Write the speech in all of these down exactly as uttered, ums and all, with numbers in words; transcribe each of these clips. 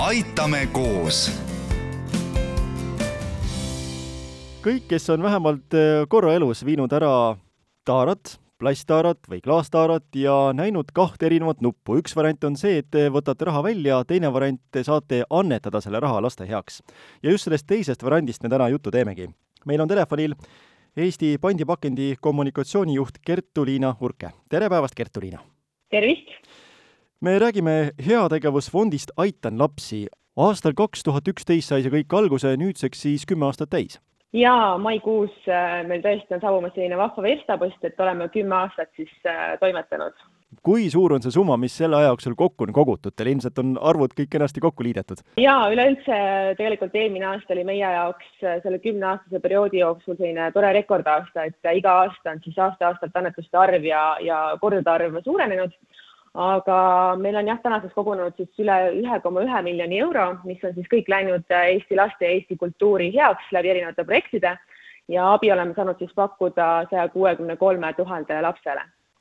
aitame koos. Kõik, kes on vähemalt korra elus viinud ära taarat, plasttaarat või klaastaarat ja näinud kahte erinevat nuppu. Üks variant on see, et te võtate raha välja, teine variant te saate annetada selle raha laste heaks. Ja just sellest teisest variandist me täna juttu teemegi. Meil on telefonil Eesti pandipakendi kommunikatsioonijuht Kertu-Liina Urke. Tere päevast, Kertu-Liina! Tervist! Me räägime heategevusfondist Aitan lapsi. Aastal kaks tuhat üksteist sai see kõik alguse, nüüdseks siis kümme aastat täis. Jaa, maikuus meil tõesti on saabumas selline vahva verstapost, et oleme kümme aastat siis toimetanud. Kui suur on see summa, mis selle aja jooksul kokku on kogutud? Teil ilmselt on arvud kõik ennasti kokku liidetud. Jaa, üleüldse tegelikult eelmine aasta oli meie jaoks selle kümne aastase perioodi jooksul selline tore rekordaasta, et iga aasta on siis aasta-aastalt annetuste arv ja, ja kordade arv suurenenud. Aga meil on jah tänaseks kogunenud siis üle ühe koma ühe miljoni euro, mis on siis kõik läinud Eesti laste ja Eesti kultuuri heaks läbi erinevate projektide ja abi oleme saanud siis pakkuda saja kuuekümne kolme tuhande lapsele.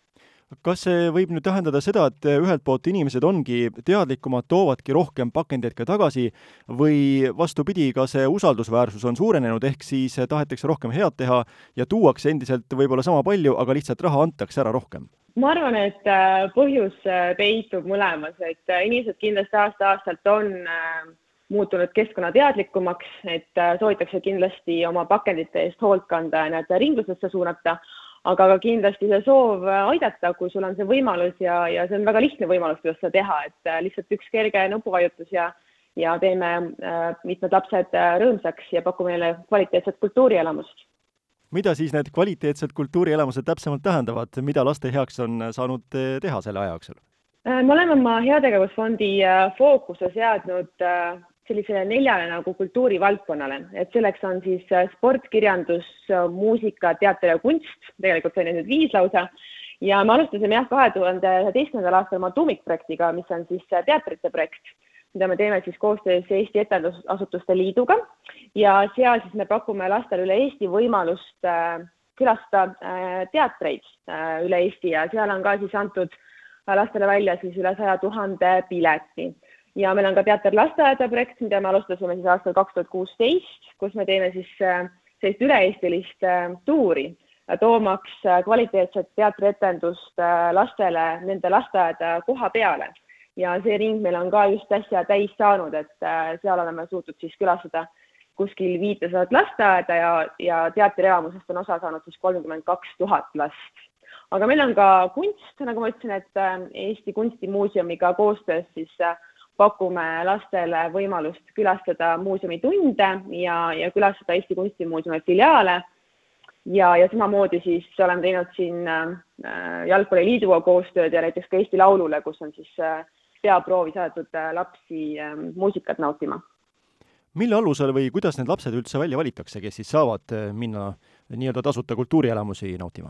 Kas see võib nüüd tähendada seda, et ühelt poolt inimesed ongi teadlikumad, toovadki rohkem pakendeid ka tagasi või vastupidi, ka see usaldusväärsus on suurenenud, ehk siis tahetakse rohkem head teha ja tuuakse endiselt võib-olla sama palju, aga lihtsalt raha antakse ära rohkem? Ma arvan, et põhjus peitub mõlemas, et inimesed kindlasti aasta-aastalt on muutunud keskkonnateadlikumaks, et soovitakse kindlasti oma pakendite eest hoolt kanda ja need ringlusesse suunata, aga ka kindlasti see soov aidata, kui sul on see võimalus ja, ja see on väga lihtne võimalus, kuidas seda teha, et lihtsalt üks kerge nupuvajutus ja, ja teeme mitmed lapsed rõõmsaks ja pakume neile kvaliteetset kultuurielamust. Mida siis need kvaliteetsed kultuurielamused täpsemalt tähendavad? Mida laste heaks on saanud teha selle aja jooksul? Me oleme oma heategevusfondi fookuse seadnud sellisele neljale nagu kultuurivaldkonnale, et selleks on siis sport, kirjandus, muusika, teater ja kunst, tegelikult see on nüüd viis lausa, ja me alustasime jah kahe tuhande üheteistkümnendal aastal oma tuumikprojektiga, mis on siis teatrite projekt, mida me teeme siis koostöös Eesti Etendusasutuste Liiduga ja seal siis me pakume lastele üle Eesti võimalust külastada teatreid üle Eesti ja seal on ka siis antud lastele välja siis üle saja tuhande pileti. Ja meil on ka teater lasteaeda projekt, mida me alustasime siis aastal kaks tuhat kuusteist, kus me teeme siis sellist üle-eestilist tuuri, toomaks kvaliteetset teatrietendust lastele nende lasteaeda koha peale. Ja see ring meil on ka just äsja täis saanud, et seal oleme suutnud siis külastada kuskil viitesadat lasteaeda ja, ja teatrielamusest on osa saanud siis kolmkümmend kaks tuhat last. Aga meil on ka kunst, nagu ma ütlesin, et Eesti Kunstimuuseumiga koostöös siis pakume lastele võimalust külastada muuseumitunde ja, ja külastada Eesti Kunstimuuseumi filiaale. Ja, ja samamoodi siis oleme teinud siin Jalgpalliliiduga koostööd ja näiteks ka Eesti Laulule, kus on siis peaproovi saadetud lapsi muusikat nautima. Mille alusel või kuidas need lapsed üldse välja valitakse, kes siis saavad minna nii-öelda tasuta kultuurielamusi nautima?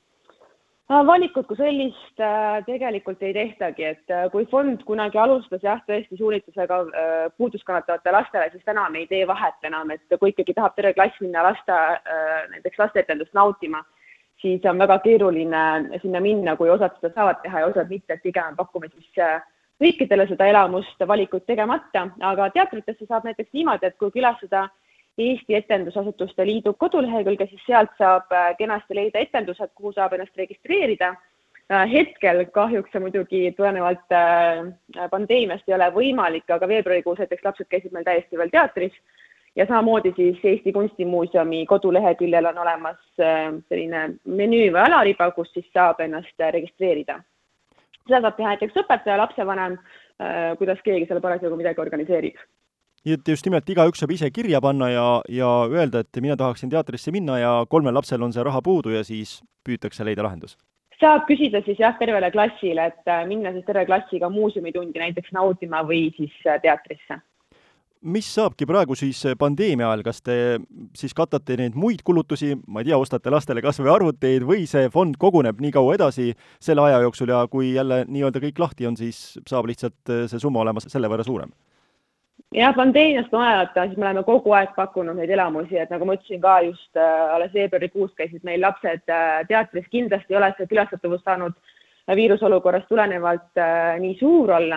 Valikut kui sellist tegelikult ei tehtagi, et kui fond kunagi alustas jah, tõesti suunitusega puuduskannatavate lastele, siis täna me ei tee vahet enam, et kui ikkagi tahab terve klass minna lasta, näiteks lasteetendust nautima, siis on väga keeruline sinna minna, kui osad seda saavad teha ja osad mitte, et pigem pakume siis kõikidele seda elamust valikut tegemata, aga teatritesse saab näiteks niimoodi, et kui külastada Eesti Etendusasutuste Liidu kodulehekülge, siis sealt saab kenasti leida etendused, kuhu saab ennast registreerida. Hetkel kahjuks see muidugi tulenevalt pandeemiast ei ole võimalik, aga veebruarikuus näiteks lapsed käisid meil täiesti veel teatris ja samamoodi siis Eesti Kunstimuuseumi koduleheküljel on olemas selline menüü või alariba, kus siis saab ennast registreerida. Seda saab teha näiteks õpetaja, lapsevanem, kuidas keegi selle parasjagu midagi organiseerib. Et just nimelt igaüks saab ise kirja panna ja, ja öelda, et mina tahaksin teatrisse minna ja kolmel lapsel on see raha puudu ja siis püütakse leida lahendus. Saab küsida siis jah tervele klassile, et minna siis terve klassiga muuseumitundi näiteks nautima või siis teatrisse. Mis saabki praegu siis pandeemia ajal? Kas te siis katate neid muid kulutusi, ma ei tea, ostate lastele kas või arvuteid või see fond koguneb nii kaua edasi selle aja jooksul ja kui jälle nii-öelda kõik lahti on, siis saab lihtsalt see summa olema selle võrra suurem? Ja pandeemiast oelata, siis me oleme kogu aeg pakkunud neid elamusi, et nagu ma ütlesin ka just alles veebruarikuus käisid meil lapsed teatris, kindlasti ei ole see külastatavus saanud viirusolukorrast tulenevalt nii suur olla,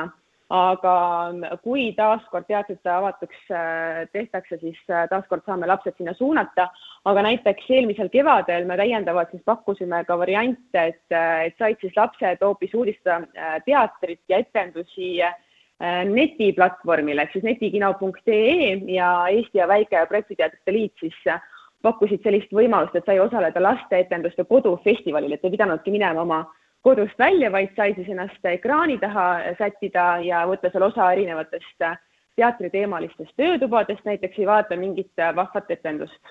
aga kui taaskord teatrid avatuks tehtakse, siis taaskord saame lapsed sinna suunata, aga näiteks eelmisel kevadel me täiendavalt siis pakkusime ka variante, et, et said siis lapsed hoopis uudistada teatrit ja etendusi netiplatvormile, ehk siis netikino punkt ee ja Eesti ja Väike Projektiteatrite Liit siis pakkusid sellist võimalust, et sai osaleda lasteetenduste kodufestivalil, et ei pidanudki minema oma kodust välja, vaid sai siis ennast ekraani taha sättida ja võtta seal osa erinevatest teatriteemalistest töötubadest, näiteks ei vaata mingit vahvat etendust.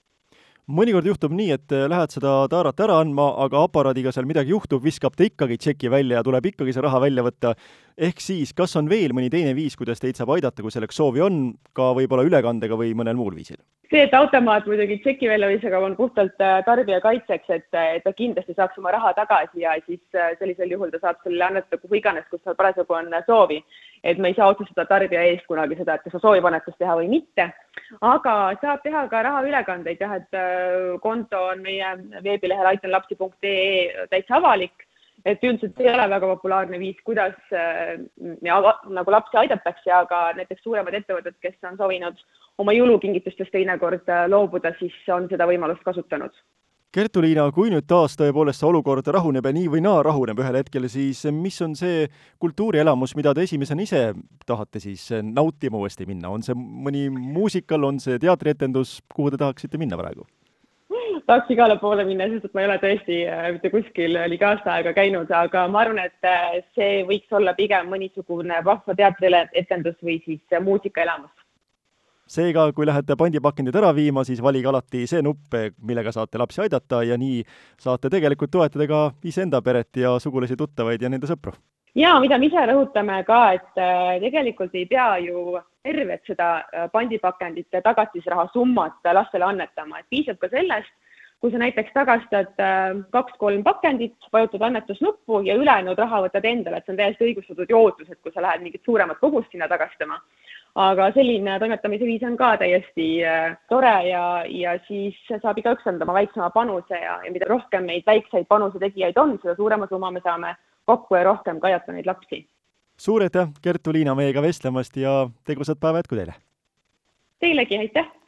Mõnikord juhtub nii, et lähed seda taarat ära andma, aga aparaadiga seal midagi juhtub, viskab ta ikkagi tšeki välja ja tuleb ikkagi see raha välja võtta. Ehk siis, kas on veel mõni teine viis, kuidas teid saab aidata, kui selleks soovi on, ka võib-olla ülekandega või mõnel muul viisil? See, et automaat muidugi tšeki väljaviisega on puhtalt tarbija kaitseks, et, et ta kindlasti saaks oma raha tagasi ja siis sellisel juhul ta saab selle annetada kuhu iganes, kus tal parasjagu on soovi. Et me ei saa otsustada tarbija eest kunagi seda, et kas ta soovib annetust teha või mitte. Aga saab teha ka raha ülekandeid, jah, et konto on meie veebilehel aitan lapsi punkt ee täitsa avalik, et üldiselt ei ole väga populaarne viis, kuidas ja, nagu lapsi aidatakse, aga näiteks suuremad ettevõtted, kes on soovinud oma jõulukingitustest teinekord loobuda, siis on seda võimalust kasutanud. Kertu-Liina, kui nüüd taas tõepoolest see olukord rahuneb ja nii või naa rahuneb ühel hetkel, siis mis on see kultuurielamus, mida te esimesena ise tahate siis nautima uuesti minna? On see mõni muusikal, on see teatrietendus, kuhu te tahaksite minna praegu? Tahaks igale poole minna, sest et ma ei ole tõesti mitte kuskil liiga aasta aega käinud, aga ma arvan, et see võiks olla pigem mõnisugune vahva teatrietendus või siis muusikaelamus. Seega, kui lähete pandipakendid ära viima, siis valige alati see nupp, millega saate lapsi aidata ja nii saate tegelikult toetada ka iseenda peret ja sugulasi tuttavaid ja nende sõpru. Ja mida me ise rõhutame ka, et tegelikult ei pea ju tervet seda pandipakendite tagatisraha summat lastele annetama, et piisab ka sellest, kui sa näiteks tagastad kaks-kolm pakendit, vajutad annetusnuppu ja ülejäänud raha võtad endale, et see on täiesti õigustatud ja ootus, et kui sa lähed mingit suuremat kogust sinna tagastama. Aga selline toimetamise viis on ka täiesti tore ja, ja siis saab igaüks anda oma väiksema panuse ja, ja mida rohkem neid väikseid panuse tegijaid on, seda suurema summa me saame kokku ja rohkem kajata neid lapsi. Suur aitäh, Kertu-Liina, meiega vestlemast ja tegusat päeva jätku teile! Teilegi, aitäh!